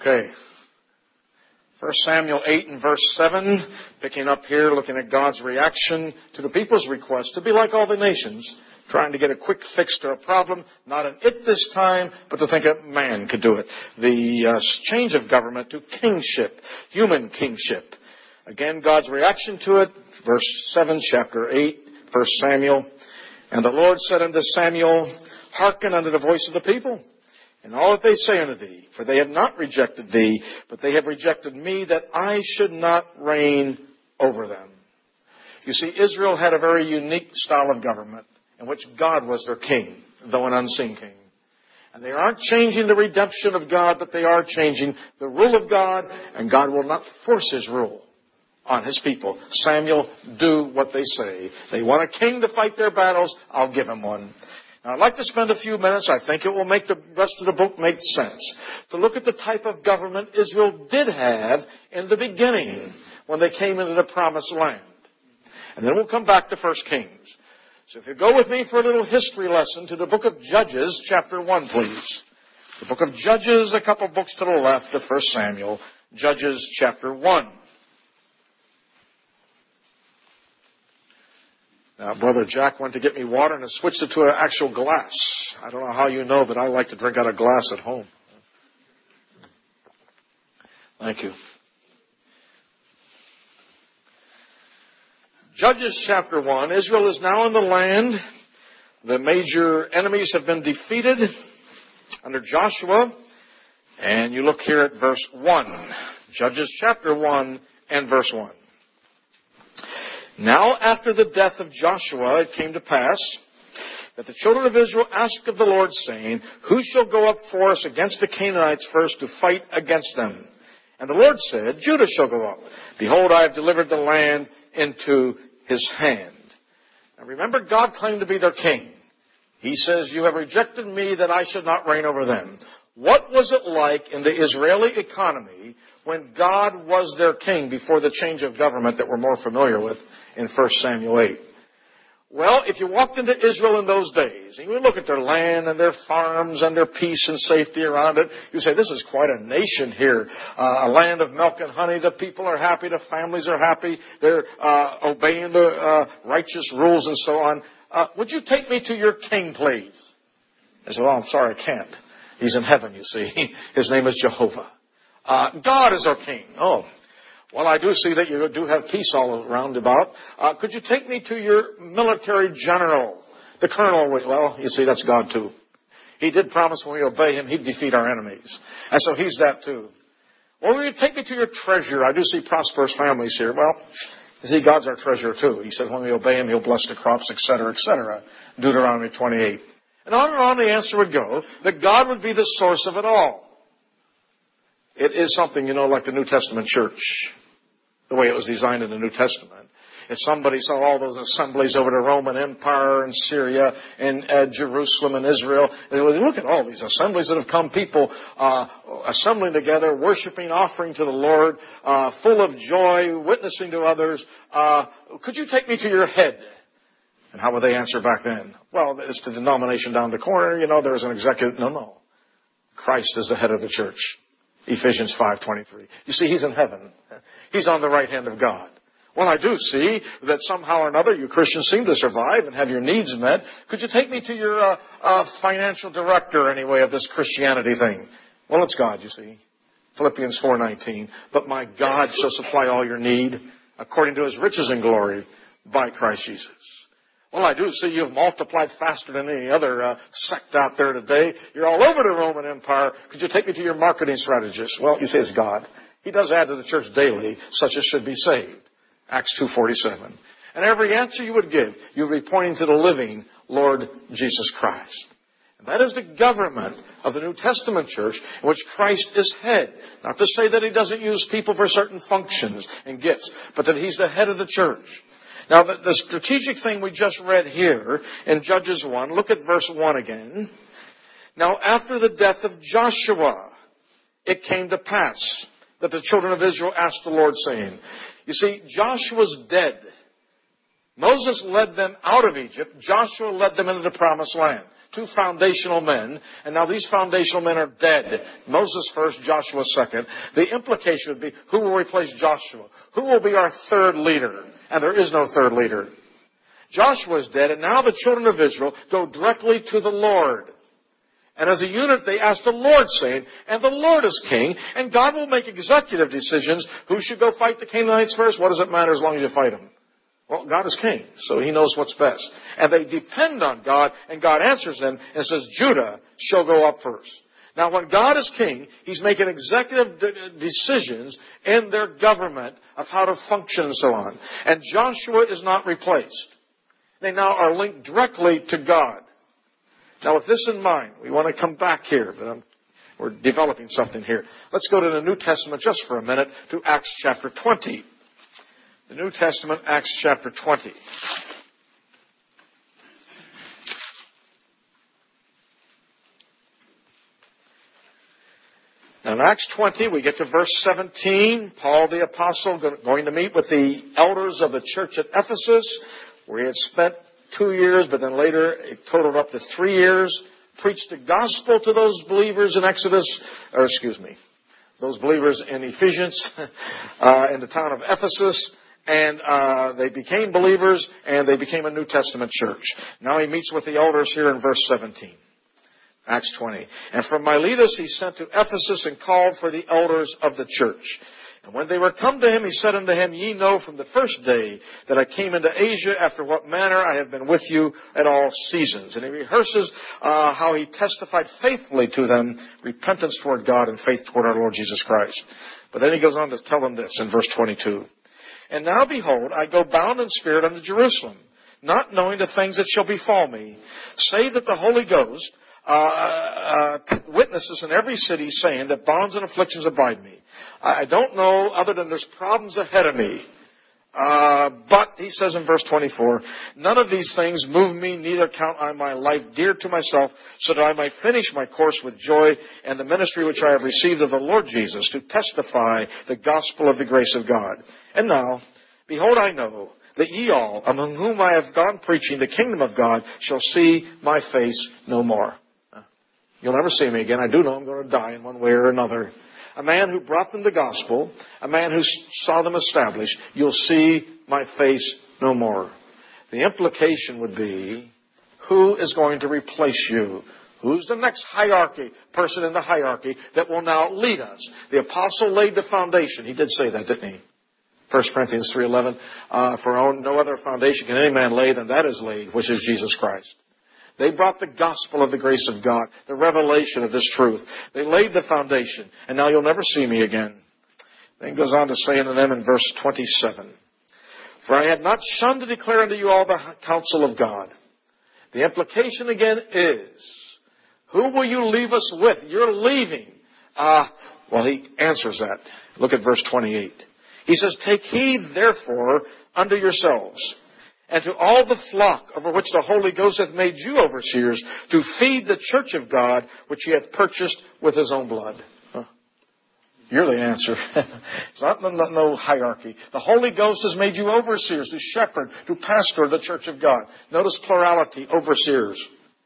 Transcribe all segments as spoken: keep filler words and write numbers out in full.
Okay. First Samuel eight and verse seven, picking up here, looking at God's reaction to the people's request to be like all the nations, trying to get a quick fix to a problem, not an it this time, but to think that man could do it. The uh, change of government to kingship, human kingship. Again, God's reaction to it, verse seven, chapter eight, First Samuel. And the Lord said unto Samuel, hearken unto the voice of the people, and all that they say unto thee, for they have not rejected thee, but they have rejected me, that I should not reign over them. You see, Israel had a very unique style of government in which God was their king, though an unseen king. And they aren't changing the redemption of God, but they are changing the rule of God, and God will not force His rule on His people. Samuel, do what they say. They want a king to fight their battles, I'll give him one. Now, I'd like to spend a few minutes, I think it will make the rest of the book make sense, to look at the type of government Israel did have in the beginning when they came into the promised land. And then we'll come back to First Kings. So if you go with me for a little history lesson to the book of Judges, chapter one, please. The book of Judges, a couple books to the left of First Samuel, Judges chapter one. Now, Brother Jack went to get me water and has switched it to an actual glass. I don't know how you know, but I like to drink out of glass at home. Thank you. Judges chapter one. Israel is now in the land. The major enemies have been defeated under Joshua. And you look here at verse one. Judges chapter one and verse one. Now after the death of Joshua, it came to pass that the children of Israel asked of the Lord, saying, who shall go up for us against the Canaanites first to fight against them? And the Lord said, Judah shall go up. Behold, I have delivered the land into his hand. Now remember, God claimed to be their king. He says, you have rejected me that I should not reign over them. What was it like in the Israeli economy when God was their king before the change of government that we're more familiar with in First Samuel eight? Well, if you walked into Israel in those days, and you would look at their land and their farms and their peace and safety around it, you say, this is quite a nation here. Uh, a land of milk and honey. The people are happy. The families are happy. They're uh, obeying the uh, righteous rules and so on. Uh, would you take me to your king, please? I said, well, I'm sorry, I can't. He's in heaven, you see. His name is Jehovah. Uh, God is our king. Oh, well, I do see that you do have peace all around about. Uh, could you take me to your military general, the colonel? Well, you see, that's God too. He did promise when we obey him, he'd defeat our enemies. And so he's that too. Well, will you take me to your treasurer? I do see prosperous families here. Well, you see, God's our treasurer too. He said when we obey him, he'll bless the crops, et cetera, et cetera. Deuteronomy twenty-eight. And on and on the answer would go that God would be the source of it all. It is something, you know, like the New Testament church, the way it was designed in the New Testament. If somebody saw all those assemblies over the Roman Empire and Syria and uh, Jerusalem and Israel, they would look at all these assemblies that have come, people uh, assembling together, worshiping, offering to the Lord, uh, full of joy, witnessing to others. Uh, could you take me to your head? And how would they answer back then? Well, it's the denomination down the corner. You know, there's an executive. No, no. Christ is the head of the church. Ephesians five twenty-three. You see, he's in heaven. He's on the right hand of God. Well, I do see that somehow or another you Christians seem to survive and have your needs met. Could you take me to your uh, uh, financial director, anyway, of this Christianity thing? Well, it's God, you see. Philippians four nineteen. But my God shall supply all your need according to his riches and glory by Christ Jesus. Well, I do see you've multiplied faster than any other uh, sect out there today. You're all over the Roman Empire. Could you take me to your marketing strategist? Well, you say it's God. He does add to the church daily, such as should be saved. Acts two forty-seven. And every answer you would give, you would be pointing to the living Lord Jesus Christ. And that is the government of the New Testament church in which Christ is head. Not to say that he doesn't use people for certain functions and gifts, but that he's the head of the church. Now, the, the strategic thing we just read here in Judges one, look at verse one again. Now, after the death of Joshua, it came to pass that the children of Israel asked the Lord, saying, you see, Joshua's dead. Moses led them out of Egypt. Joshua led them into the promised land. two foundational men, and now these foundational men are dead. Moses first, Joshua second. The implication would be, who will replace Joshua? Who will be our third leader? And there is no third leader. Joshua is dead, and now the children of Israel go directly to the Lord. And as a unit, they ask the Lord, saying, and the Lord is king, and God will make executive decisions. Who should go fight the Canaanites first? What does it matter as long as you fight them? Well, God is king, so He knows what's best. And they depend on God, and God answers them and says, Judah shall go up first. Now, when God is king, He's making executive de- decisions in their government of how to function and so on. And Joshua is not replaced. They now are linked directly to God. Now, with this in mind, we want to come back here, but I'm, we're developing something here. Let's go to the New Testament just for a minute to Acts chapter twenty. The New Testament, Acts chapter twenty. Now, in Acts twenty, we get to verse seventeen. Paul the Apostle going to meet with the elders of the church at Ephesus, where he had spent two years, but then later it totaled up to three years, preached the gospel to those believers in Exodus, or excuse me, those believers in Ephesians, uh, in the town of Ephesus, and uh, they became believers, and they became a New Testament church. Now he meets with the elders here in verse seventeen, Acts twenty. And from Miletus he sent to Ephesus and called for the elders of the church. And when they were come to him, he said unto him, Ye know from the first day that I came into Asia, after what manner I have been with you at all seasons. And he rehearses uh, how he testified faithfully to them, repentance toward God and faith toward our Lord Jesus Christ. But then he goes on to tell them this in verse twenty-two. And now behold, I go bound in spirit unto Jerusalem, not knowing the things that shall befall me, save that the Holy Ghost uh, uh, witnesses in every city, saying that bonds and afflictions abide me. I don't know other than there's problems ahead of me. Uh, but, he says in verse twenty-four, none of these things move me, neither count I my life dear to myself, so that I might finish my course with joy and the ministry which I have received of the Lord Jesus, to testify the gospel of the grace of God. And now, behold, I know that ye all, among whom I have gone preaching the kingdom of God, shall see my face no more. You'll never see me again. I do know I'm going to die in one way or another. A man who brought them the gospel, a man who saw them established, you'll see my face no more. The implication would be, who is going to replace you? Who's the next hierarchy, person in the hierarchy that will now lead us? The apostle laid the foundation. He did say that, didn't he? First Corinthians three eleven, uh, for on no other foundation can any man lay than that is laid, which is Jesus Christ. They brought the gospel of the grace of God, the revelation of this truth. They laid the foundation, and now you'll never see me again. Then goes on to say unto them in verse twenty-seven, for I had not shunned to declare unto you all the counsel of God. The implication again is, who will you leave us with? You're leaving. Ah, uh, well, he answers that. Look at verse twenty-eight. He says, take heed therefore unto yourselves, and to all the flock over which the Holy Ghost hath made you overseers, to feed the church of God, which he hath purchased with his own blood. Huh. You're the answer. It's not no, no hierarchy. The Holy Ghost has made you overseers, to shepherd, to pastor the church of God. Notice plurality, overseers.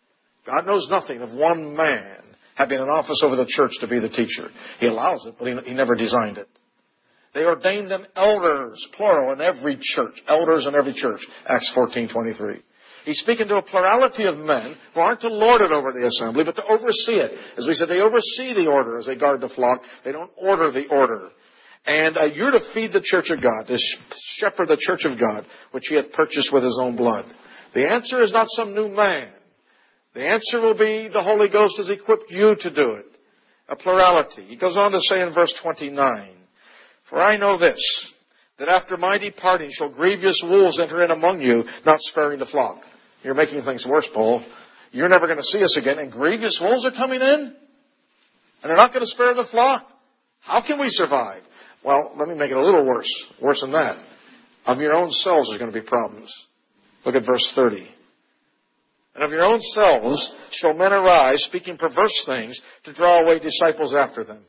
God knows nothing of one man having an office over the church to be the teacher. He allows it, but he, he never designed it. They ordained them elders, plural, in every church. Elders in every church. Acts fourteen twenty-three. He's speaking to a plurality of men who aren't to lord it over the assembly, but to oversee it. As we said, they oversee the order as they guard the flock. They don't order the order. And uh, you're to feed the church of God, to shepherd the church of God, which he hath purchased with his own blood. The answer is not some new man. The answer will be the Holy Ghost has equipped you to do it. A plurality. He goes on to say in verse twenty-nine, for I know this, that after my departing shall grievous wolves enter in among you, not sparing the flock. You're making things worse, Paul. You're never going to see us again, and grievous wolves are coming in? And they're not going to spare the flock? How can we survive? Well, let me make it a little worse. Worse than that. Of your own selves there's going to be problems. Look at verse thirty. And of your own selves shall men arise, speaking perverse things, to draw away disciples after them.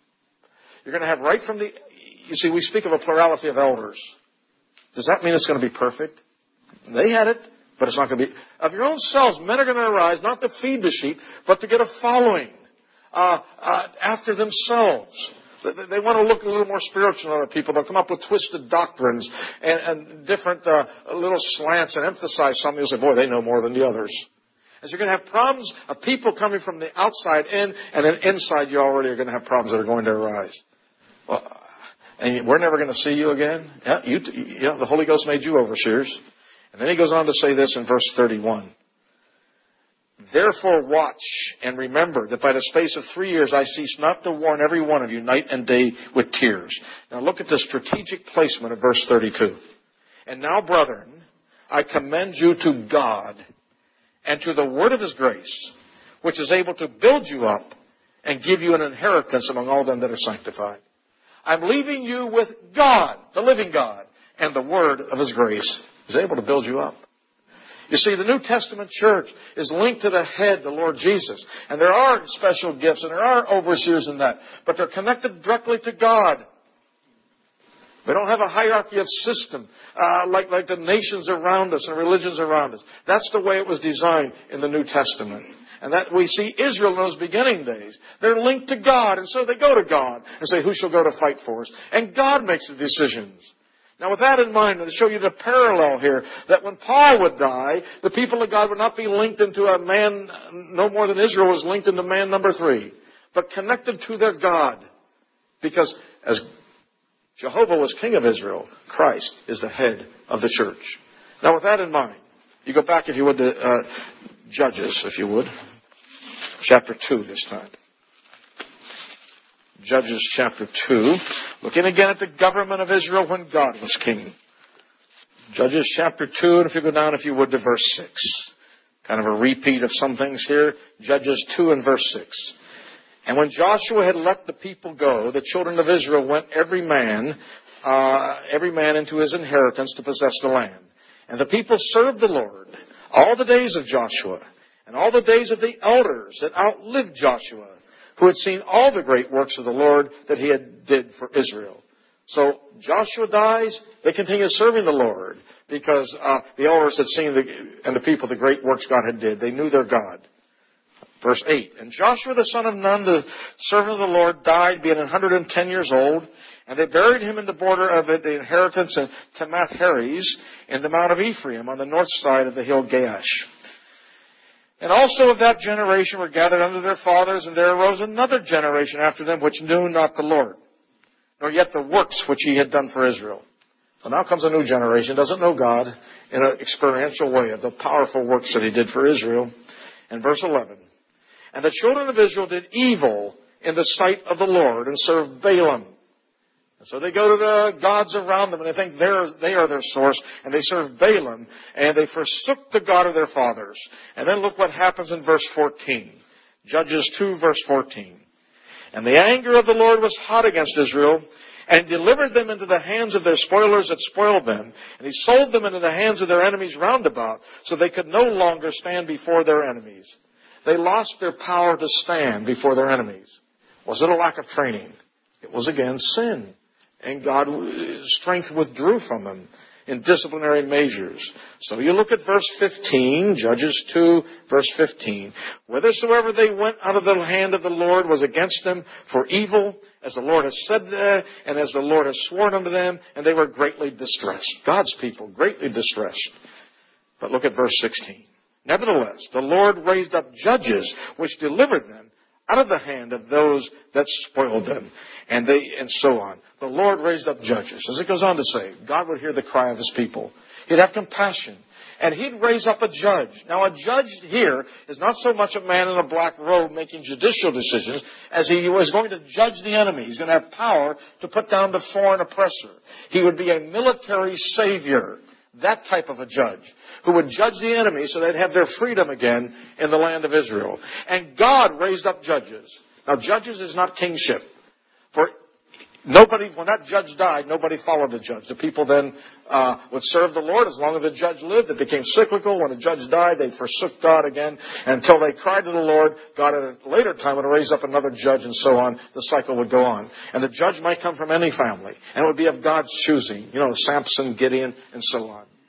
You're going to have right from the... You see, we speak of a plurality of elders. Does that mean it's going to be perfect? They had it. But it's not going to be. Of your own selves, men are going to arise, not to feed the sheep, but to get a following uh, uh, after themselves. They want to look a little more spiritual than other people. They'll come up with twisted doctrines and, and different uh, little slants and emphasize something. You'll say, boy, they know more than the others. As you're going to have problems of people coming from the outside in, and then inside you already are going to have problems that are going to arise. Well, and we're never going to see you again. Yeah, you, you know, the Holy Ghost made you overseers. And then he goes on to say this in verse thirty-one. Therefore watch and remember that by the space of three years I cease not to warn every one of you night and day with tears. Now look at the strategic placement of verse thirty-two. And now, brethren, I commend you to God and to the word of his grace, which is able to build you up and give you an inheritance among all them that are sanctified. I'm leaving you with God, the living God, and the word of his grace is able to build you up. You see, the New Testament church is linked to the head, the Lord Jesus. And there are special gifts and there are overseers in that. But they're connected directly to God. We don't have a hierarchy of system uh, like, like the nations around us and religions around us. That's the way it was designed in the New Testament. And that we see Israel in those beginning days. They're linked to God. And so they go to God and say, who shall go to fight for us? And God makes the decisions. Now with that in mind, and to show you the parallel here, that when Paul would die, the people of God would not be linked into a man, no more than Israel was linked into man number three, but connected to their God. Because as Jehovah was king of Israel, Christ is the head of the church. Now with that in mind, you go back, if you would, to uh, Judges, if you would, chapter two this time. Judges chapter two. Looking again at the government of Israel when God was king. Judges chapter two, and if you go down, if you would, to verse six. Kind of a repeat of some things here. Judges two and verse six. And when Joshua had let the people go, the children of Israel went every man, uh, every man into his inheritance to possess the land. And the people served the Lord all the days of Joshua, and all the days of the elders that outlived Joshua, who had seen all the great works of the Lord that he had did for Israel. So Joshua dies, they continue serving the Lord, because uh, the elders had seen, the, and the people, the great works God had did. They knew their God. Verse eight, and Joshua the son of Nun, the servant of the Lord, died, being one hundred ten years old, and they buried him in the border of the inheritance in Timoth-Heres, in the Mount of Ephraim, on the north side of the hill Gaash. And also of that generation were gathered unto their fathers, and there arose another generation after them, which knew not the Lord, nor yet the works which he had done for Israel. So now comes a new generation, doesn't know God in an experiential way of the powerful works that he did for Israel. And verse eleven, and the children of Israel did evil in the sight of the Lord, and served Balaam. And so they go to the gods around them, and they think they're, they are their source, and they serve Balaam, and they forsook the God of their fathers. And then look what happens in verse fourteen. Judges two, verse fourteen. And the anger of the Lord was hot against Israel, and he delivered them into the hands of their spoilers that spoiled them, and he sold them into the hands of their enemies round about, so they could no longer stand before their enemies. They lost their power to stand before their enemies. Was it a lack of training? It was again sin. And God's strength withdrew from them in disciplinary measures. So you look at verse fifteen, Judges two, verse fifteen. Whithersoever they went out of the hand of the Lord was against them for evil, as the Lord has said, uh, and as the Lord has sworn unto them, and they were greatly distressed. God's people, greatly distressed. But look at verse sixteen. Nevertheless, the Lord raised up judges which delivered them out of the hand of those that spoiled them. And they, and so on. The Lord raised up judges. As it goes on to say, God would hear the cry of his people. He'd have compassion. And he'd raise up a judge. Now a judge here is not so much a man in a black robe making judicial decisions as he was going to judge the enemy. He's going to have power to put down the foreign oppressor. He would be a military savior. That type of a judge who would judge the enemy so they'd have their freedom again in the land of Israel. And God raised up judges. Now, judges is not kingship. For nobody, when that judge died, nobody followed the judge. The people then uh, would serve the Lord as long as the judge lived. It became cyclical. When the judge died, they forsook God again until they cried to the Lord. God at a later time would raise up another judge and so on. The cycle would go on. And the judge might come from any family. And it would be of God's choosing. You know, Samson, Gideon, and so on.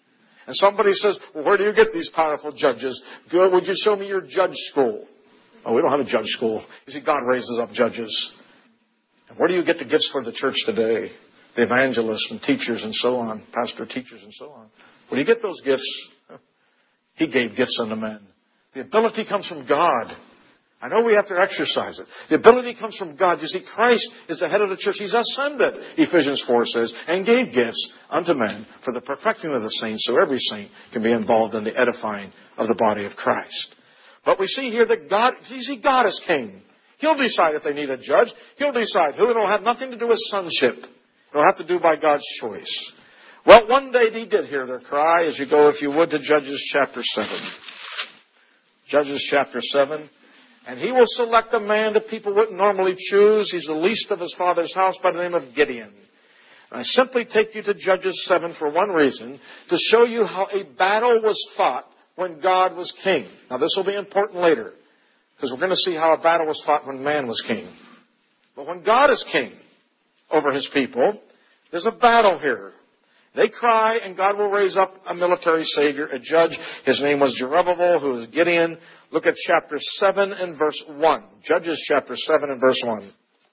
And somebody says, well, where do you get these powerful judges? Good, would you show me your judge school? Oh, we don't have a judge school. You see, God raises up judges. And where do you get the gifts for the church today? The evangelists and teachers and so on, pastor teachers and so on. Where do you get those gifts? He gave gifts unto men. The ability comes from God. I know we have to exercise it. The ability comes from God. You see, Christ is the head of the church. He's ascended, Ephesians four says, and gave gifts unto men for the perfecting of the saints, so every saint can be involved in the edifying of the body of Christ. But we see here that God, you see, God is king. He'll decide if they need a judge. He'll decide who. It'll have nothing to do with sonship. It'll have to do by God's choice. Well, one day He did hear their cry, as you go, if you would, to Judges chapter seven. Judges chapter seven. And He will select a man that people wouldn't normally choose. He's the least of his father's house by the name of Gideon. And I simply take you to Judges seven for one reason, to show you how a battle was fought when God was king. Now this will be important later, because we're going to see how a battle was fought when man was king. But when God is king over His people, there's a battle here. They cry, and God will raise up a military savior, a judge. His name was Zerubbabel, who is Gideon. Look at chapter seven and verse one. Judges chapter seven and verse one.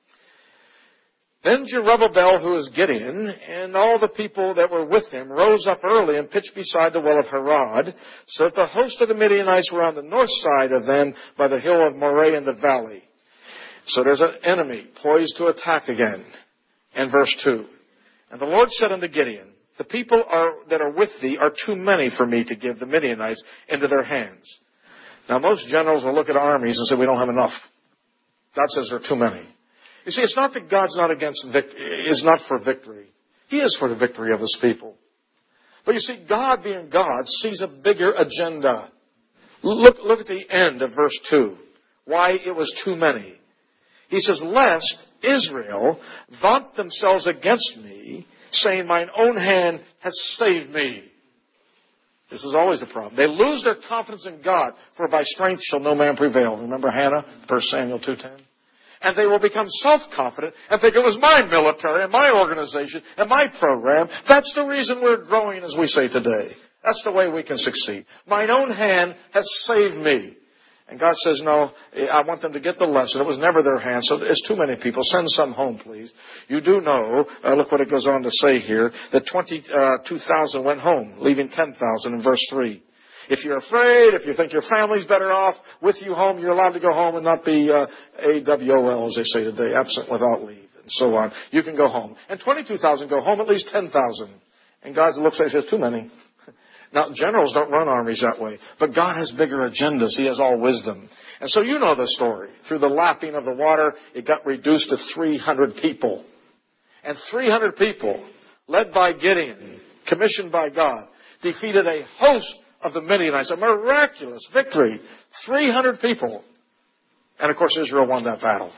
Then Zerubbabel, who is Gideon, and all the people that were with him, rose up early and pitched beside the well of Harod, so that the host of the Midianites were on the north side of them by the hill of Moreh in the valley. So there's an enemy poised to attack again. And verse two. And the Lord said unto Gideon, the people are, that are with thee are too many for me to give the Midianites into their hands. Now, most generals will look at armies and say, we don't have enough. God says there are too many. You see, it's not that God's not against vic- is not for victory. He is for the victory of His people. But you see, God being God sees a bigger agenda. Look, look at the end of verse two. Why it was too many. He says, lest Israel vaunt themselves against me, saying, mine own hand has saved me. This is always the problem. They lose their confidence in God, for by strength shall no man prevail. Remember Hannah, First Samuel two ten? And they will become self-confident and think it was my military and my organization and my program. That's the reason we're growing, as we say today. That's the way we can succeed. Mine own hand has saved me. And God says, no, I want them to get the lesson. It was never their hand, so there's too many people. Send some home, please. You do know, uh, look what it goes on to say here, that twenty-two thousand went home, leaving ten thousand in verse three. If you're afraid, if you think your family's better off with you home, you're allowed to go home and not be uh, A W O L, as they say today, absent without leave, and so on. You can go home. And twenty-two thousand go home, at least ten thousand. And God looks at it and says, too many. Now, generals don't run armies that way. But God has bigger agendas. He has all wisdom. And so you know the story. Through the lapping of the water, it got reduced to three hundred people. And three hundred people, led by Gideon, commissioned by God, defeated a host of the Midianites. A miraculous victory. three hundred people. And of course, Israel won that battle.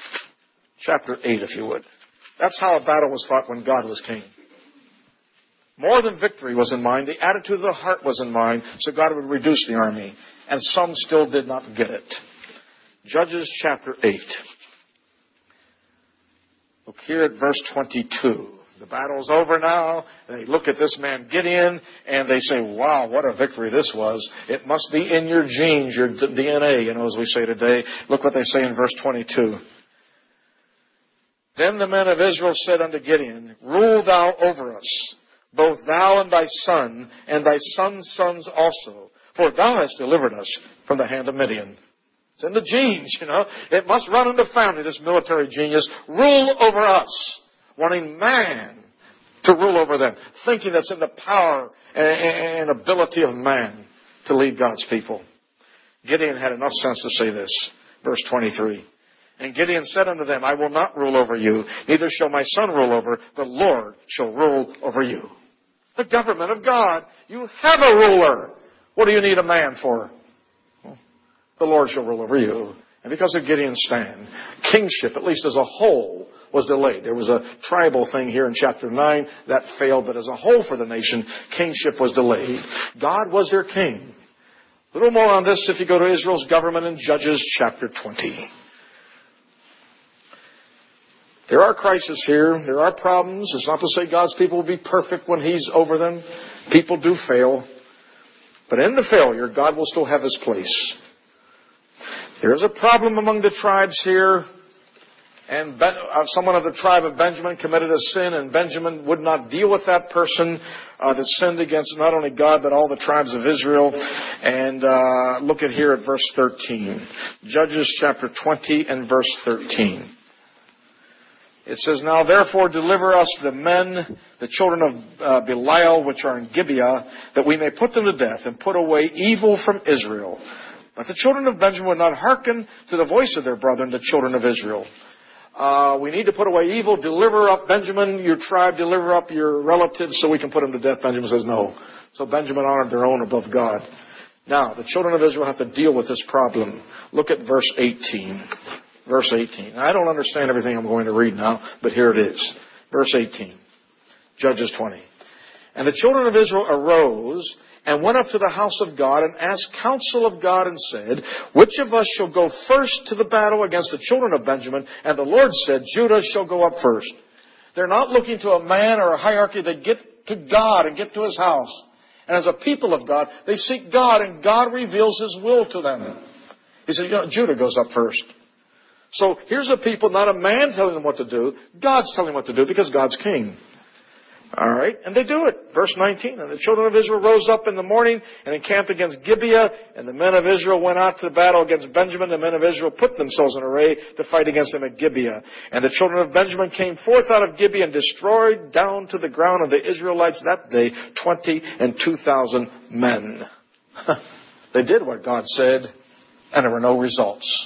Chapter eight, if you would. That's how a battle was fought when God was king. More than victory was in mind. The attitude of the heart was in mind. So God would reduce the army. And some still did not get it. Judges chapter eight. Look here at verse twenty-two. The battle's over now. They look at this man Gideon and they say, wow, what a victory this was. It must be in your genes, your D N A, you know, as we say today. Look what they say in verse twenty-two. Then the men of Israel said unto Gideon, rule thou over us, both thou and thy son, and thy son's sons also, for thou hast delivered us from the hand of Midian. It's in the genes, you know. It must run in the family, this military genius. Rule over us, wanting man to rule over them, thinking that's in the power and ability of man to lead God's people. Gideon had enough sense to say this. Verse twenty-three. And Gideon said unto them, I will not rule over you, neither shall my son rule over, the Lord shall rule over you. The government of God. You have a ruler. What do you need a man for? Well, the Lord shall rule over you. And because of Gideon's stand, kingship, at least as a whole, was delayed. There was a tribal thing here in chapter nine that failed, but as a whole for the nation, kingship was delayed. God was their king. A little more on this if you go to Israel's government in Judges chapter twenty. There are crises here. There are problems. It's not to say God's people will be perfect when He's over them. People do fail. But in the failure, God will still have His place. There is a problem among the tribes here. And ben, uh, someone of the tribe of Benjamin committed a sin, and Benjamin would not deal with that person uh, that sinned against not only God, but all the tribes of Israel. And uh, look at here at verse thirteen. Judges chapter twenty and verse thirteen. It says, Now therefore deliver us the men, the children of uh, Belial, which are in Gibeah, that we may put them to death, and put away evil from Israel. But the children of Benjamin would not hearken to the voice of their brethren, the children of Israel. Uh, we need to put away evil, deliver up Benjamin, your tribe, deliver up your relatives so we can put them to death. Benjamin says no. So Benjamin honored their own above God. Now, the children of Israel have to deal with this problem. Look at verse eighteen. Verse eighteen. I don't understand everything I'm going to read now, but here it is. Verse eighteen. Judges twenty. And the children of Israel arose and went up to the house of God and asked counsel of God and said, Which of us shall go first to the battle against the children of Benjamin? And the Lord said, Judah shall go up first. They're not looking to a man or a hierarchy. They get to God and get to His house. And as a people of God, they seek God, and God reveals His will to them. He said, you know, Judah goes up first. So here's a people, not a man telling them what to do. God's telling them what to do because God's king. All right, and they do it. Verse nineteen, And the children of Israel rose up in the morning and encamped against Gibeah, and the men of Israel went out to the battle against Benjamin. The men of Israel put themselves in array to fight against them at Gibeah. And the children of Benjamin came forth out of Gibeah and destroyed down to the ground of the Israelites that day twenty and two thousand men. They did what God said, and there were no results.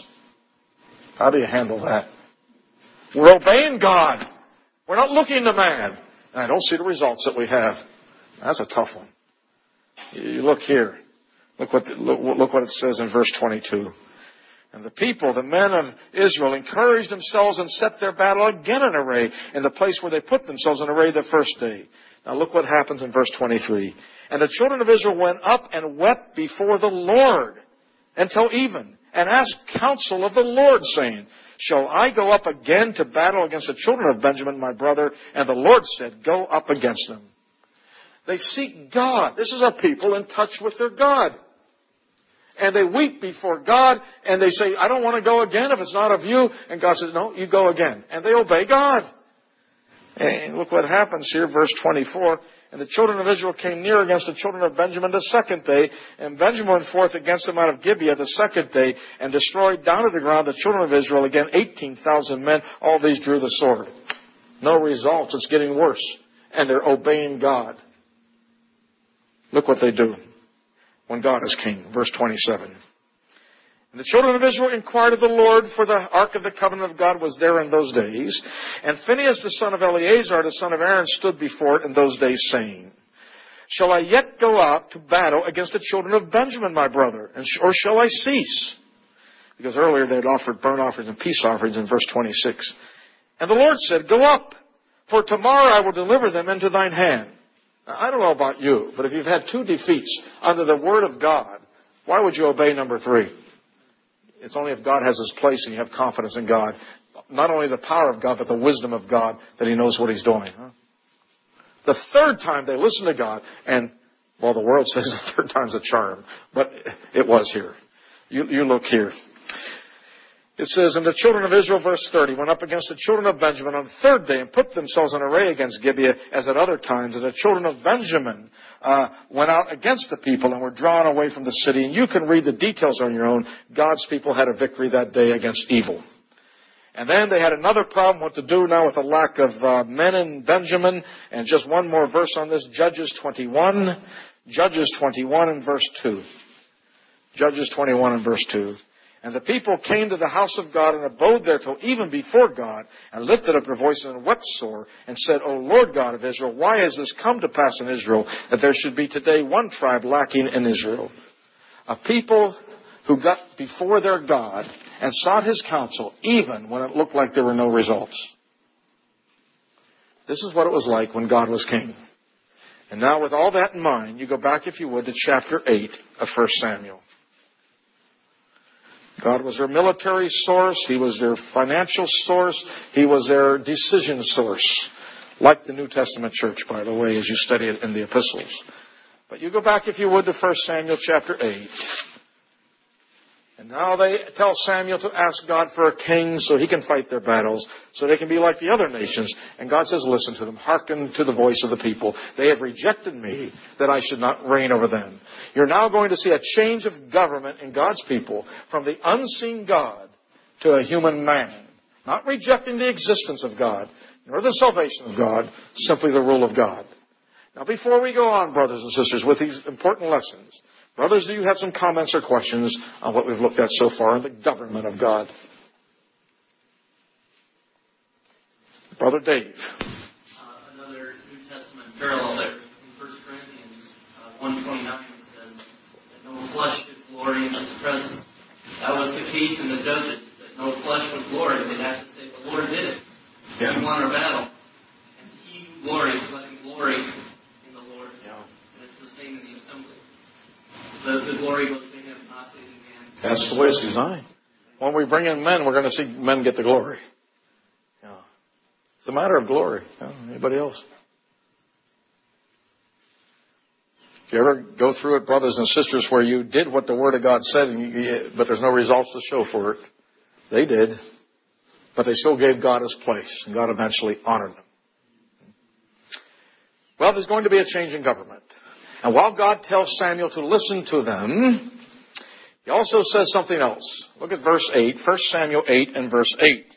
How do you handle that? We're obeying God. We're not looking to man. And I don't see the results that we have. That's a tough one. You look here. Look what, look, look what it says in verse twenty-two. And the people, the men of Israel, encouraged themselves and set their battle again in array in the place where they put themselves in array the first day. Now look what happens in verse twenty-three. And the children of Israel went up and wept before the Lord until even, and asked counsel of the Lord, saying, Shall I go up again to battle against the children of Benjamin, my brother? And the Lord said, Go up against them. They seek God. This is a people in touch with their God. And they weep before God, and they say, I don't want to go again if it's not of you. And God says, no, you go again. And they obey God. And look what happens here, verse twenty-four. And the children of Israel came near against the children of Benjamin the second day. And Benjamin went forth against them out of Gibeah the second day, and destroyed down to the ground the children of Israel, again eighteen thousand men. All these drew the sword. No results. It's getting worse. And they're obeying God. Look what they do when God is king. Verse twenty-seven. And the children of Israel inquired of the Lord, for the ark of the covenant of God was there in those days. And Phinehas the son of Eleazar, the son of Aaron, stood before it in those days, saying, Shall I yet go out to battle against the children of Benjamin, my brother? Or shall I cease? Because earlier they had offered burnt offerings and peace offerings in verse twenty-six. And the Lord said, Go up, for tomorrow I will deliver them into thine hand. Now, I don't know about you, but if you've had two defeats under the word of God, why would you obey number three? It's only if God has His place and you have confidence in God. Not only the power of God, but the wisdom of God, that He knows what He's doing. Huh? The third time they listened to God, and, well, the world says the third time's a charm, but it was here. You, you look here. It says, And the children of Israel, verse thirty, went up against the children of Benjamin on the third day and put themselves in array against Gibeah as at other times. And the children of Benjamin uh, went out against the people and were drawn away from the city. And you can read the details on your own. God's people had a victory that day against evil. And then they had another problem, what to do now with the lack of uh, men in Benjamin. And just one more verse on this, Judges twenty-one. Judges twenty-one and verse two. Judges twenty-one and verse two. And the people came to the house of God and abode there till even before God, and lifted up their voices and wept sore, and said, O Lord God of Israel, why has this come to pass in Israel, that there should be today one tribe lacking in Israel? A people who got before their God and sought His counsel, even when it looked like there were no results. This is what it was like when God was king. And now with all that in mind, you go back, if you would, to chapter eight of First Samuel. God was their military source. He was their financial source. He was their decision source. Like the New Testament church, by the way, as you study it in the epistles. But you go back, if you would, to First Samuel chapter eight. And now they tell Samuel to ask God for a king so he can fight their battles, so they can be like the other nations. And God says, listen to them, hearken to the voice of the people. They have rejected me, that I should not reign over them. You're now going to see a change of government in God's people from the unseen God to a human man. Not rejecting the existence of God, nor the salvation of God, simply the rule of God. Now, before we go on, brothers and sisters, with these important lessons, brothers, do you have some comments or questions on what we've looked at so far in the government of God? Brother Dave. Uh, another New Testament parallel there in First Corinthians uh, one twenty-nine says that no flesh should glory in his presence. That was the case in the judges, that no flesh would glory. They'd have to say, the Lord did it. Yeah. He won our battle. And he who glories, let him glory in the Lord. Yeah. And it's the same in the assembly. The, the glory goes to him, not to any man. That's the way it's designed. When we bring in men, we're going to see men get the glory. Yeah. It's a matter of glory. Yeah. Anybody else? If you ever go through it, brothers and sisters, where you did what the Word of God said, and you, but there's no results to show for it, they did. But they still gave God his place, and God eventually honored them. Well, there's going to be a change in government. And while God tells Samuel to listen to them, he also says something else. Look at verse eight, First Samuel eight and verse eight.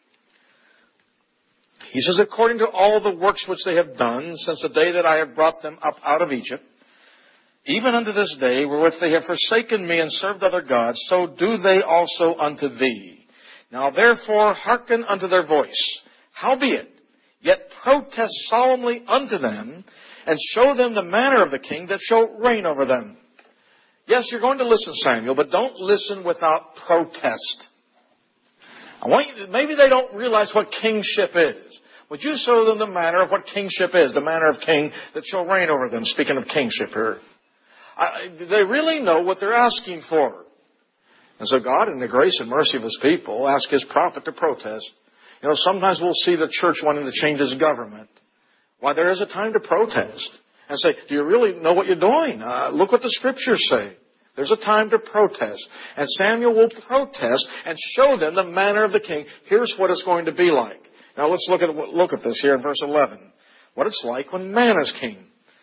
He says, according to all the works which they have done since the day that I have brought them up out of Egypt, even unto this day wherewith they have forsaken me and served other gods, so do they also unto thee. Now therefore hearken unto their voice. Howbeit, yet protest solemnly unto them, and show them the manner of the king that shall reign over them. Yes, you're going to listen, Samuel, but don't listen without protest. I want you to, maybe they don't realize what kingship is. Would you show them the manner of what kingship is, the manner of king that shall reign over them? Speaking of kingship here. I, do they really know what they're asking for? And so God, in the grace and mercy of his people, asked his prophet to protest. You know, sometimes we'll see the church wanting to change its government. Why, there is a time to protest and say, do you really know what you're doing? Uh, look what the scriptures say. There's a time to protest. And Samuel will protest and show them the manner of the king. Here's what it's going to be like. Now let's look at look at this here in verse eleven. What it's like when man is king.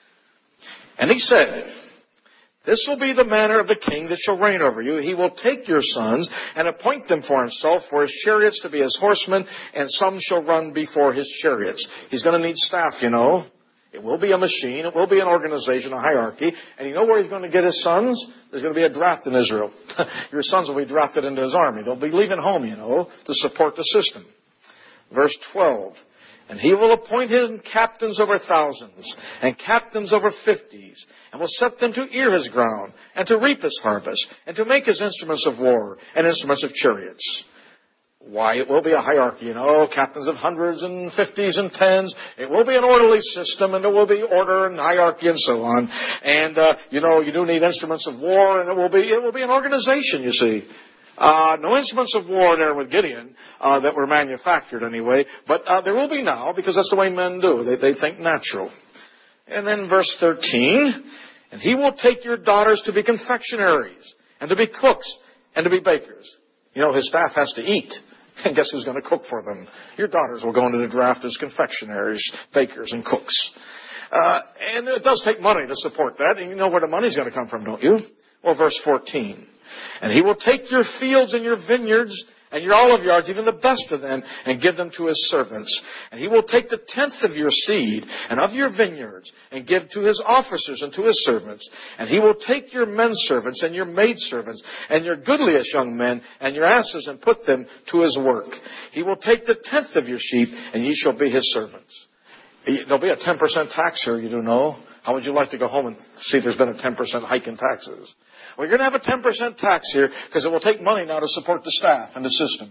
And he said, this will be the manner of the king that shall reign over you. He will take your sons and appoint them for himself, for his chariots to be his horsemen, and some shall run before his chariots. He's going to need staff, you know. It will be a machine. It will be an organization, a hierarchy. And you know where he's going to get his sons? There's going to be a draft in Israel. Your sons will be drafted into his army. They'll be leaving home, you know, to support the system. Verse twelve. And he will appoint him captains over thousands, and captains over fifties, and will set them to ear his ground, and to reap his harvest, and to make his instruments of war, and instruments of chariots. Why, it will be a hierarchy, you know, captains of hundreds and fifties and tens. It will be an orderly system, and there will be order and hierarchy and so on. And, uh, you know, you do need instruments of war, and it will be, it will be an organization, you see. Uh, no instruments of war there with Gideon, uh, that were manufactured anyway, but, uh, there will be now, because that's the way men do. They, they think natural. And then verse thirteen, and he will take your daughters to be confectionaries, and to be cooks, and to be bakers. You know, his staff has to eat. And guess who's going to cook for them? Your daughters will go into the draft as confectionaries, bakers, and cooks. Uh, and it does take money to support that. And you know where the money's going to come from, don't you? Well, verse fourteen. And he will take your fields and your vineyards and your olive yards, even the best of them, and give them to his servants. And he will take the tenth of your seed and of your vineyards and give to his officers and to his servants. And he will take your men servants and your maid servants and your goodliest young men and your asses and put them to his work. He will take the tenth of your sheep, and ye shall be his servants. There'll be a ten percent tax here, you do know. How would you like to go home and see there's been a ten percent hike in taxes? Well, you're going to have a ten percent tax here because it will take money now to support the staff and the system.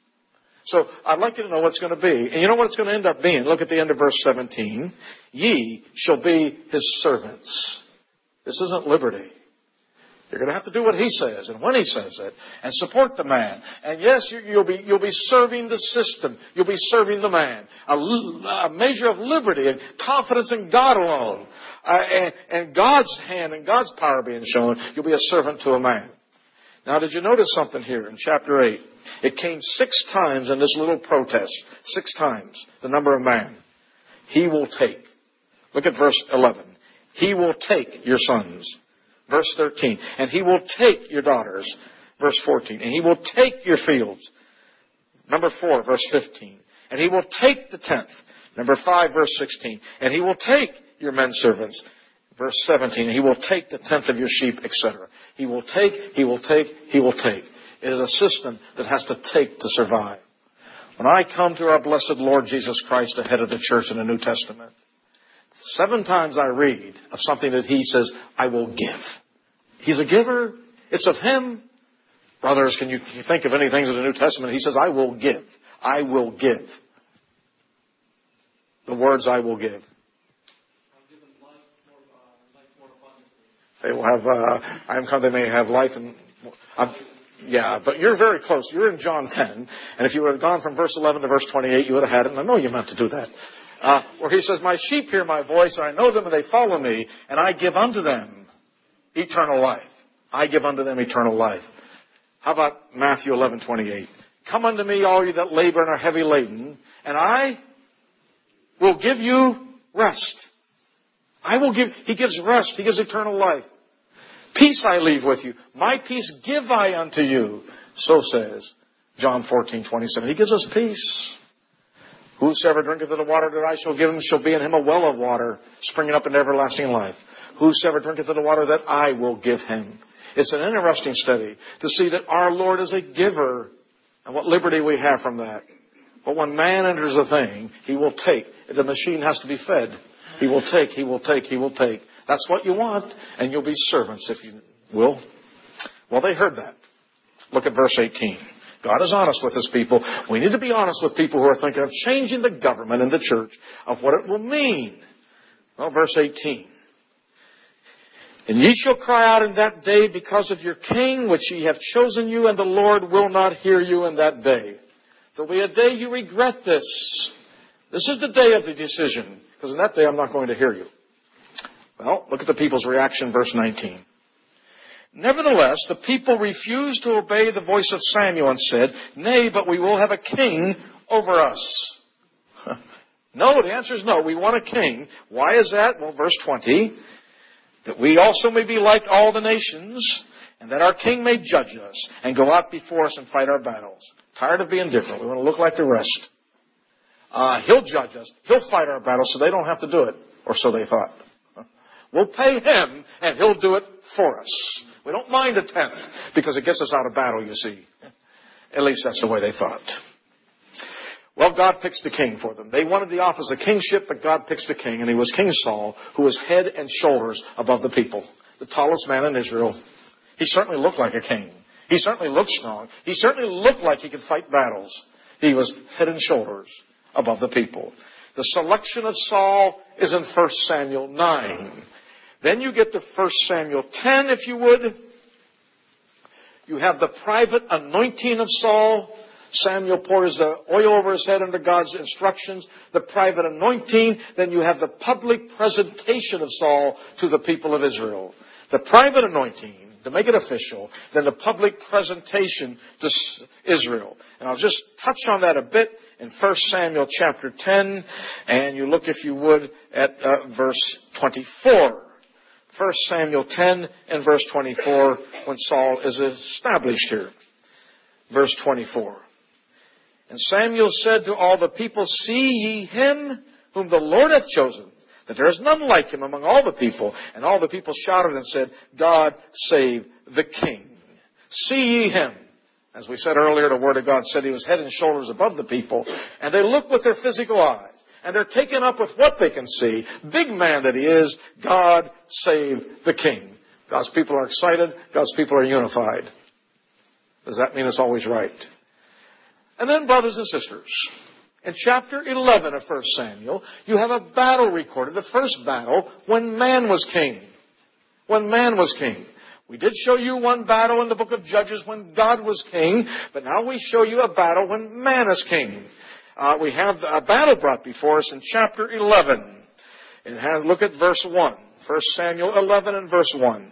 So I'd like you to know what it's going to be. And you know what it's going to end up being? Look at the end of verse seventeen. Ye shall be his servants. This isn't liberty. You're going to have to do what he says and when he says it and support the man. And yes, you, you'll be you'll be serving the system. You'll be serving the man. A, a measure of liberty and confidence in God alone. Uh, and, and God's hand and God's power being shown. You'll be a servant to a man. Now, did you notice something here in chapter eight? It came six times in this little protest. Six times the number of man. He will take. Look at verse eleven. He will take your sons. Verse thirteen, and he will take your daughters. Verse fourteen, and he will take your fields. Number four, verse fifteen, and he will take the tenth. Number five, verse sixteen, and he will take your men servants. Verse seventeen, and he will take the tenth of your sheep, et cetera. He will take, he will take, he will take. It is a system that has to take to survive. When I come to our blessed Lord Jesus Christ, the head of the church in the New Testament, seven times I read of something that he says, I will give. He's a giver. It's of him. Brothers, can you, can you think of any things in the New Testament? He says, I will give. I will give. The words I will give. They will have, uh, I am come, they may have life and, uh, yeah, but you're very close. You're in John ten. And if you would have gone from verse eleven to verse twenty-eight, you would have had it. And I know you meant to do that. Uh, where he says, my sheep hear my voice, and I know them, and they follow me, and I give unto them eternal life. I give unto them eternal life. How about Matthew eleven twenty-eight? Come unto me, all you that labor and are heavy laden, and I will give you rest. I will give, he gives rest. He gives eternal life. Peace I leave with you. My peace give I unto you. So says John fourteen twenty-seven. He gives us peace. Whosoever drinketh of the water that I shall give him shall be in him a well of water, springing up into everlasting life. Whosoever drinketh of the water that I will give him. It's an interesting study to see that our Lord is a giver and what liberty we have from that. But when man enters a thing, he will take. The machine has to be fed. He will take, he will take, he will take. That's what you want, and you'll be servants if you will. Well, they heard that. Look at verse eighteen. God is honest with his people. We need to be honest with people who are thinking of changing the government and the church, of what it will mean. Well, verse eighteen. And ye shall cry out in that day because of your king, which ye have chosen you, and the Lord will not hear you in that day. There'll be a day you regret this. This is the day of the decision, because in that day I'm not going to hear you. Well, look at the people's reaction, verse nineteen. Nevertheless, the people refused to obey the voice of Samuel and said, Nay, but we will have a king over us. No, the answer is no. We want a king. Why is that? Well, verse twenty. That we also may be like all the nations, and that our king may judge us, and go out before us and fight our battles. Tired of being different. We want to look like the rest. Uh, he'll judge us. He'll fight our battles so they don't have to do it. Or so they thought. We'll pay him, and he'll do it for us. We don't mind a tenth, because it gets us out of battle, you see. At least that's the way they thought. Well, God picks the king for them. They wanted the office of kingship, but God picks the king, and he was King Saul, who was head and shoulders above the people. The tallest man in Israel. He certainly looked like a king. He certainly looked strong. He certainly looked like he could fight battles. He was head and shoulders above the people. The selection of Saul is in First Samuel nine. Then you get to First Samuel ten, if you would. You have the private anointing of Saul. Samuel pours the oil over his head under God's instructions. The private anointing. Then you have the public presentation of Saul to the people of Israel. The private anointing, to make it official. Then the public presentation to Israel. And I'll just touch on that a bit in First Samuel chapter ten. And you look, if you would, at uh, verse twenty-four. First Samuel ten and verse twenty-four, when Saul is established here. Verse twenty-four. And Samuel said to all the people, See ye him whom the Lord hath chosen, that there is none like him among all the people. And all the people shouted and said, God save the king. See ye him. As we said earlier, the Word of God said he was head and shoulders above the people. And they look with their physical eyes. And they're taken up with what they can see. Big man that he is, God save the king. God's people are excited. God's people are unified. Does that mean it's always right? And then, brothers and sisters, in chapter eleven of First Samuel, you have a battle recorded. The first battle when man was king. When man was king. We did show you one battle in the book of Judges when God was king, but now we show you a battle when man is king. Uh, we have a battle brought before us in chapter eleven. It has, look at verse one. First Samuel eleven and verse one.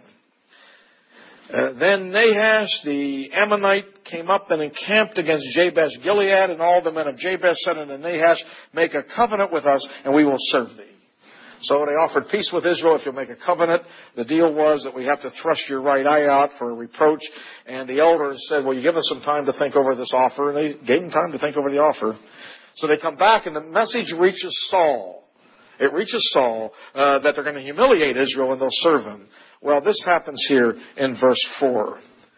Uh, then Nahash the Ammonite came up and encamped against Jabesh Gilead, and all the men of Jabesh said unto Nahash, make a covenant with us, and we will serve thee. So they offered peace with Israel if you'll make a covenant. The deal was that we have to thrust your right eye out for a reproach. And the elders said, well, you give us some time to think over this offer. And they gave them time to think over the offer. So they come back, and the message reaches Saul. It reaches Saul uh, that they're going to humiliate Israel and they'll serve him. Well, this happens here in verse four.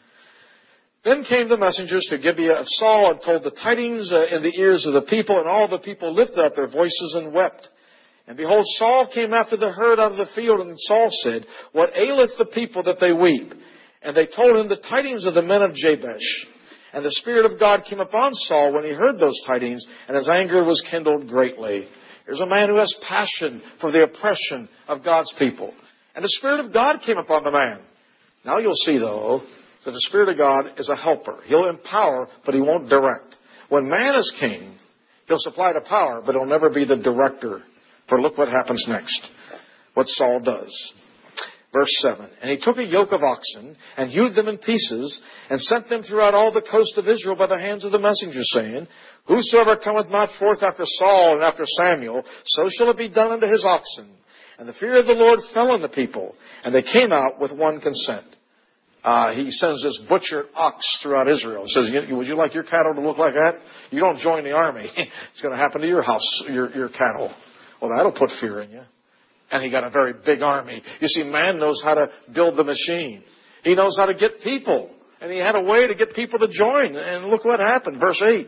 Then came the messengers to Gibeah of Saul and told the tidings uh, in the ears of the people, and all the people lifted up their voices and wept. And behold, Saul came after the herd out of the field, and Saul said, what aileth the people that they weep? And they told him the tidings of the men of Jabesh. And the Spirit of God came upon Saul when he heard those tidings, and his anger was kindled greatly. Here's a man who has passion for the oppression of God's people. And the Spirit of God came upon the man. Now you'll see, though, that the Spirit of God is a helper. He'll empower, but he won't direct. When man is king, he'll supply the power, but he'll never be the director. For look what happens next. What Saul does. Verse seven. And he took a yoke of oxen, and hewed them in pieces, and sent them throughout all the coast of Israel by the hands of the messengers, saying, whosoever cometh not forth after Saul and after Samuel, so shall it be done unto his oxen. And the fear of the Lord fell on the people, and they came out with one consent. Uh, he sends this butchered ox throughout Israel. He says, would you like your cattle to look like that? You don't join the army. It's going to happen to your house, your, your cattle. Well, that'll put fear in you. And he got a very big army. You see, man knows how to build the machine. He knows how to get people. And he had a way to get people to join. And look what happened. Verse eight.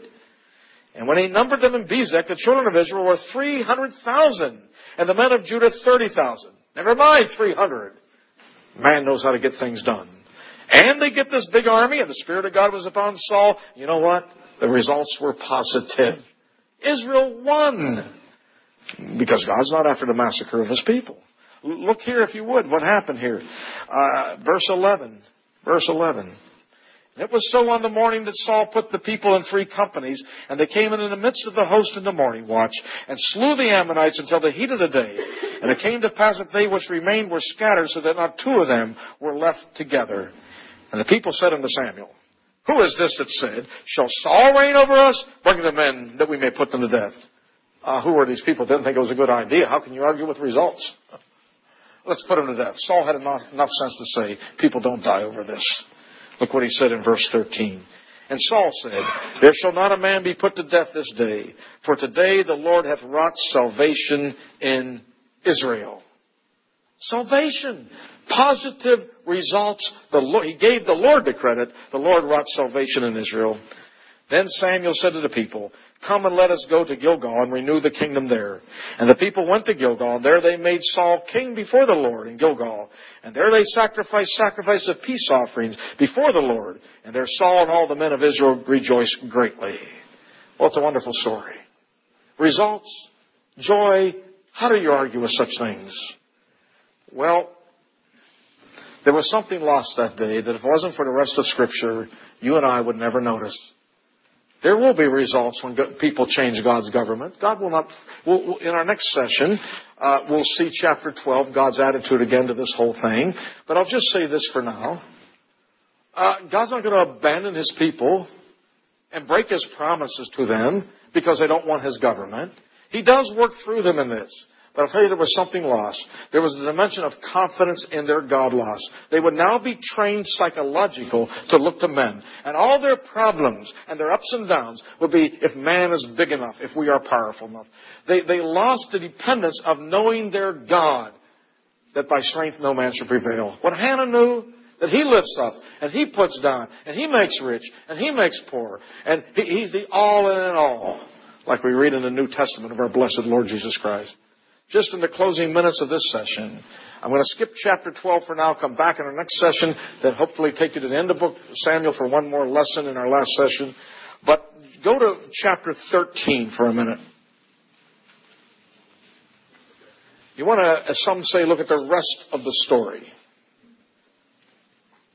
And when he numbered them in Bezek, the children of Israel were three hundred thousand. And the men of Judah thirty thousand. Never mind three hundred. Man knows how to get things done. And they get this big army, and the Spirit of God was upon Saul. You know what? The results were positive. Israel won. Because God's not after the massacre of his people. Look here, if you would, what happened here. Uh, verse eleven. Verse eleven. And it was so on the morning that Saul put the people in three companies, and they came in the midst of the host in the morning watch, and slew the Ammonites until the heat of the day. And it came to pass that they which remained were scattered, so that not two of them were left together. And the people said unto Samuel, who is this that said, shall Saul reign over us? Bring them in, that we may put them to death. Uh, who were these people? Didn't think it was a good idea. How can you argue with results? Let's put them to death. Saul had enough, enough sense to say, people don't die over this. Look what he said in verse thirteen. And Saul said, there shall not a man be put to death this day, for today the Lord hath wrought salvation in Israel. Salvation. Positive results. The Lord, he gave the Lord the credit. The Lord wrought salvation in Israel. Then Samuel said to the people, come and let us go to Gilgal and renew the kingdom there. And the people went to Gilgal, and there they made Saul king before the Lord in Gilgal. And there they sacrificed sacrifice of peace offerings before the Lord. And there Saul and all the men of Israel rejoiced greatly. Well, it's a wonderful story. Results, joy, how do you argue with such things? Well, there was something lost that day that if it wasn't for the rest of Scripture, you and I would never notice. There will be results when people change God's government. God will not. We'll, in our next session, uh, we'll see chapter twelve, God's attitude again to this whole thing. But I'll just say this for now. Uh, God's not going to abandon His people and break His promises to them because they don't want His government. He does work through them in this. But I'll tell you, there was something lost. There was a dimension of confidence in their God lost. They would now be trained psychological to look to men. And all their problems and their ups and downs would be if man is big enough, if we are powerful enough. They, they lost the dependence of knowing their God, that by strength no man shall prevail. What Hannah knew, that He lifts up, and He puts down, and He makes rich, and He makes poor. And he, He's the all in all, like we read in the New Testament of our blessed Lord Jesus Christ. Just in the closing minutes of this session, I'm going to skip chapter twelve for now, come back in our next session, then hopefully take you to the end of book Samuel for one more lesson in our last session. But go to chapter thirteen for a minute. You want to, as some say, look at the rest of the story.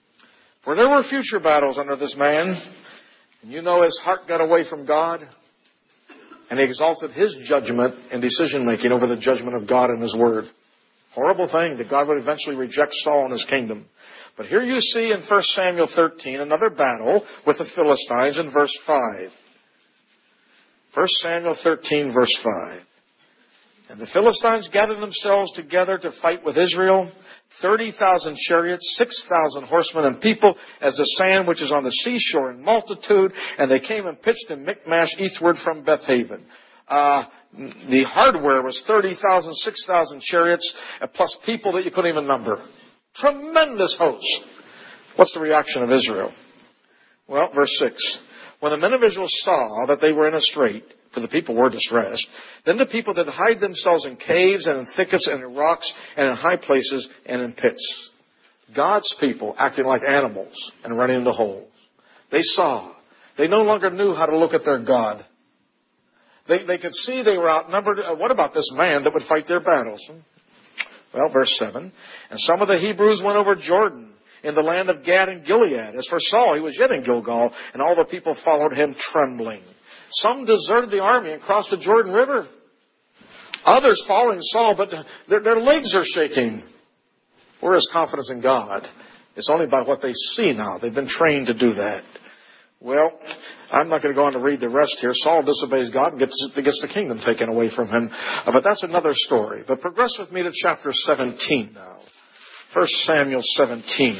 For there were future battles under this man. And you know his heart got away from God. And he exalted his judgment and decision making over the judgment of God and His Word. Horrible thing that God would eventually reject Saul and his kingdom. But here you see in First Samuel thirteen another battle with the Philistines in verse five. First Samuel thirteen verse five. And the Philistines gathered themselves together to fight with Israel, thirty thousand chariots, six thousand horsemen and people, as the sand which is on the seashore in multitude. And they came and pitched in Michmash eastward from Bethaven. Uh, the hardware was thirty thousand, six thousand chariots, plus people that you couldn't even number. Tremendous host. What's the reaction of Israel? Well, verse six. When the men of Israel saw that they were in a strait, for the people were distressed, then the people did hide themselves in caves and in thickets and in rocks and in high places and in pits. God's people acting like animals and running into holes. They saw. They no longer knew how to look at their God. They, they could see they were outnumbered. What about this man that would fight their battles? Well, verse seven. And some of the Hebrews went over Jordan in the land of Gad and Gilead. As for Saul, he was yet in Gilgal, and all the people followed him trembling. Some deserted the army and crossed the Jordan River. Others following Saul, but their, their legs are shaking. Where is confidence in God? It's only by what they see now. They've been trained to do that. Well, I'm not going to go on to read the rest here. Saul disobeys God and gets, gets the kingdom taken away from him. Uh, but that's another story. But progress with me to chapter seventeen now. First Samuel seventeen.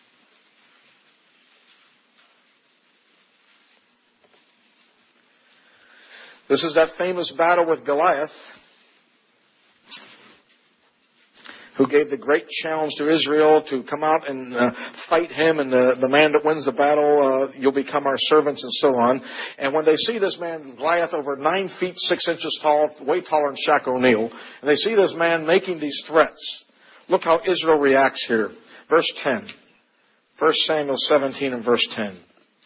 This is that famous battle with Goliath, who gave the great challenge to Israel to come out and uh, fight him, and the, the man that wins the battle, uh, you'll become our servants, and so on. And when they see this man, Goliath, over nine feet, six inches tall, way taller than Shaq O'Neal, and they see this man making these threats, look how Israel reacts here. Verse ten. First Samuel seventeen and verse ten.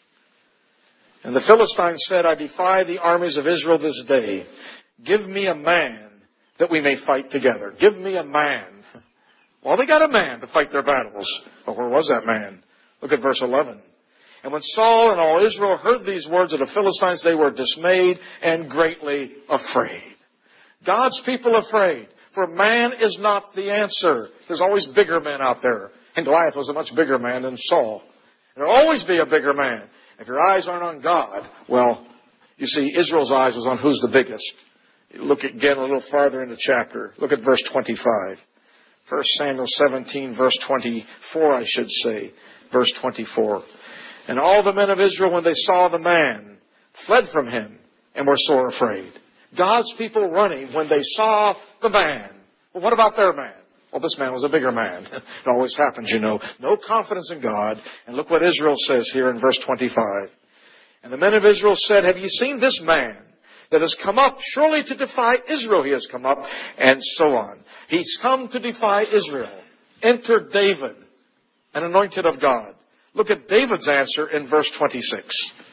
And the Philistines said, I defy the armies of Israel this day. Give me a man that we may fight together. Give me a man. Well, they got a man to fight their battles. But where was that man? Look at verse eleven. And when Saul and all Israel heard these words of the Philistines, they were dismayed and greatly afraid. God's people afraid. For man is not the answer. There's always bigger men out there. And Goliath was a much bigger man than Saul. And there'll always be a bigger man. If your eyes aren't on God, well, you see, Israel's eyes was on who's the biggest. Look again a little farther in the chapter. Look at verse twenty-five. First Samuel seventeen, verse twenty-four, I should say. Verse twenty-four. And all the men of Israel, when they saw the man, fled from him and were sore afraid. God's people running when they saw the man. Well, what about their man? Well, this man was a bigger man. It always happens, you know. No confidence in God. And look what Israel says here in verse twenty-five. And the men of Israel said, have you seen this man that has come up? Surely to defy Israel he has come up. And so on. He's come to defy Israel. Enter David, an anointed of God. Look at David's answer in verse twenty-six.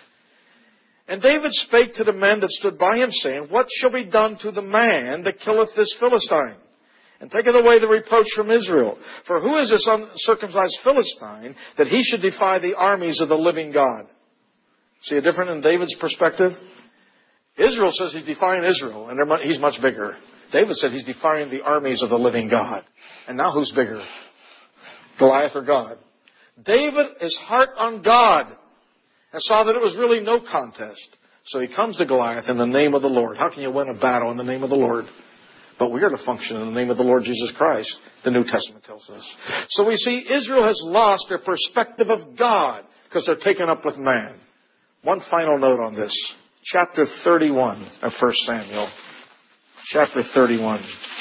And David spake to the men that stood by him, saying, what shall be done to the man that killeth this Philistine? And taketh away the reproach from Israel. For who is this uncircumcised Philistine that he should defy the armies of the living God? See a difference in David's perspective? Israel says he's defying Israel, and he's much bigger. David said he's defying the armies of the living God. And now who's bigger? Goliath or God? David is heart on God and saw that it was really no contest. So he comes to Goliath in the name of the Lord. How can you win a battle in the name of the Lord? But we are to function in the name of the Lord Jesus Christ, the New Testament tells us. So we see Israel has lost their perspective of God because they're taken up with man. One final note on this. Chapter thirty-one of First Samuel. Chapter thirty-one.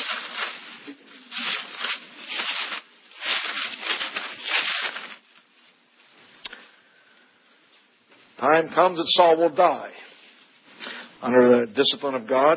Time comes that Saul will die under the discipline of God.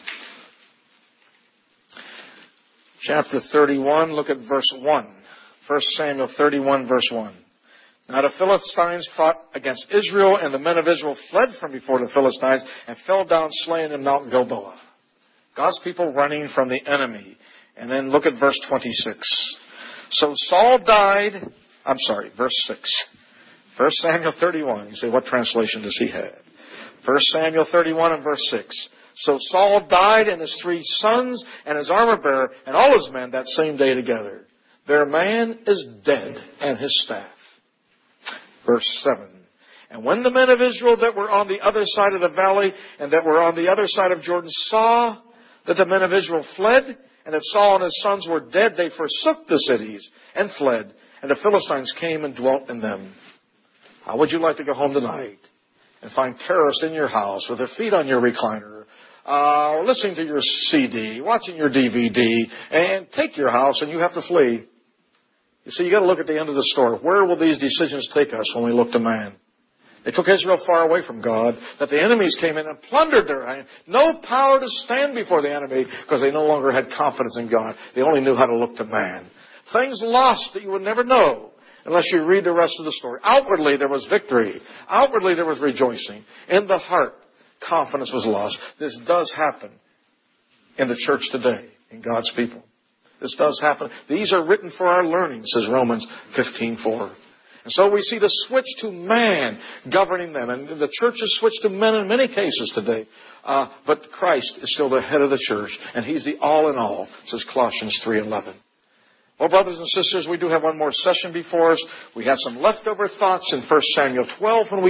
Chapter thirty-one, look at verse one. First Samuel thirty-one, verse one. Now the Philistines fought against Israel, and the men of Israel fled from before the Philistines and fell down slain in Mount Gilboa. God's people running from the enemy. And then look at verse twenty-six. So Saul died, I'm sorry, verse six. First Samuel thirty-one. You say, what translation does he have? First Samuel thirty-one and verse six. So Saul died and his three sons and his armor bearer and all his men that same day together. Their man is dead and his staff. Verse seven. And when the men of Israel that were on the other side of the valley and that were on the other side of Jordan saw that the men of Israel fled and that Saul and his sons were dead, they forsook the cities and fled. And the Philistines came and dwelt in them. How would you like to go home tonight and find terrorists in your house with their feet on your recliner, uh, listening to your C D, watching your D V D, and take your house and you have to flee? You see, you've got to look at the end of the story. Where will these decisions take us when we look to man? They took Israel far away from God, that the enemies came in and plundered their land. No power to stand before the enemy because they no longer had confidence in God. They only knew how to look to man. Things lost that you would never know unless you read the rest of the story. Outwardly, there was victory. Outwardly, there was rejoicing. In the heart, confidence was lost. This does happen in the church today, in God's people. This does happen. These are written for our learning, says Romans fifteen four. And so we see the switch to man governing them. And the church has switched to men in many cases today. Uh, but Christ is still the head of the church. And He's the all in all, says Colossians three eleven. Well, brothers and sisters, we do have one more session before us. We had some leftover thoughts in First Samuel twelve when we